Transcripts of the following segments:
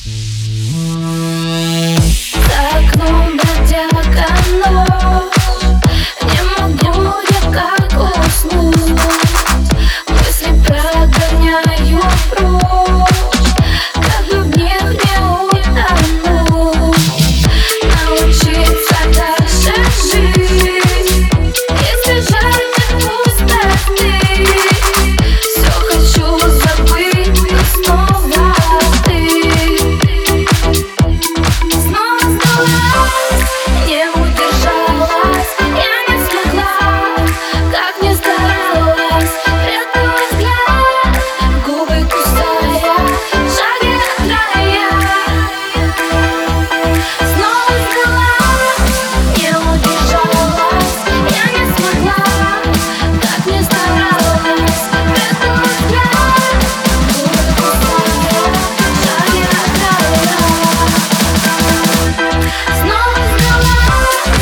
За окном бродяга ночь, не могу я как уснуть. Мысли прогоняю прочь, как бы в них не утонуть. Научиться дальше жить, избежать от пустоты. Все хочу забыть, но снова ты. Снова сдалась, не удержалась, я не смогла, как ни старалась. Прятала взгляд, губы кусая, шаги от края. Снова сдалась, не удержалась, я не смогла, как ни старалась. Прятала взгляд, губы кусая, шаги от края. Снова сдалась.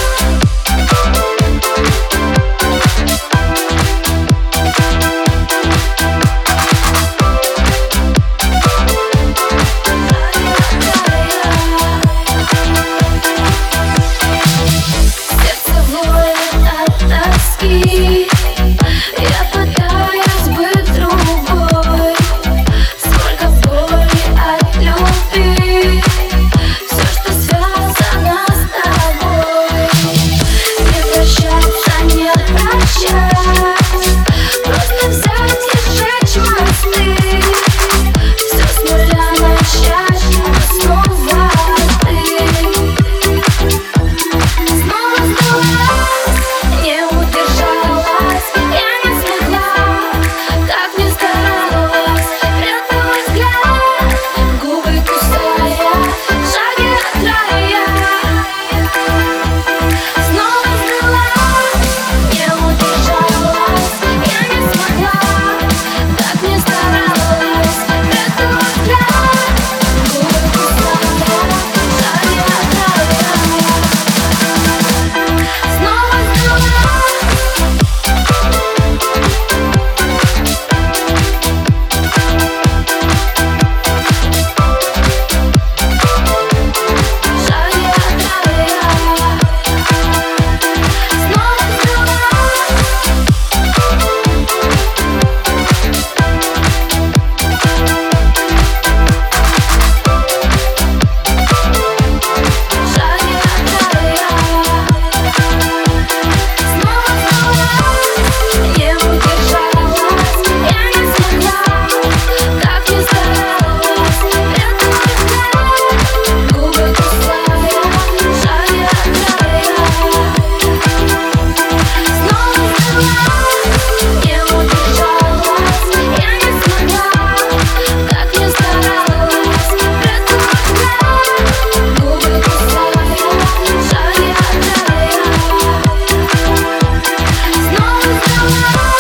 Сердце воет от тоски, я пытаюсь быть другой. Сколько боли от любви, все, что связано с тобой. Не прощаться, не прощать, просто взять и сжечь мосты. Все с нуля начать, но снова ты. Снова сдалась, не удержалась, я не смогла, как ни старалась. Прятала взгляд, губы кусая, шаги от края. Снова сдалась, не удержалась, я не смогла, как ни старалась. Прятала взгляд, губы кусая, шаги от края. Снова сдалась. Шаги от края. Снова сдалась. Шаги от края. Снова сдалась, не удержалась, я не смогла, как ни старалась. Прятала взгляд, губы кусая, шаги от края. Снова сдалась, не удержалась, я не смогла, как ни старалась. Прятала взгляд, губы кусая, шаги от края. Снова сдалась.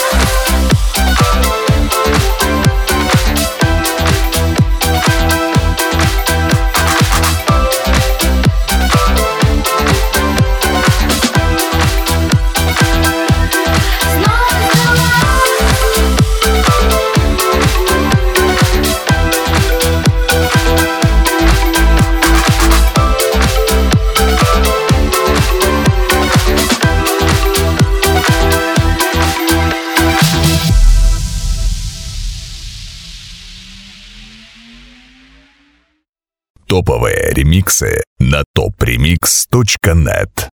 Топовые ремиксы на topremix.net.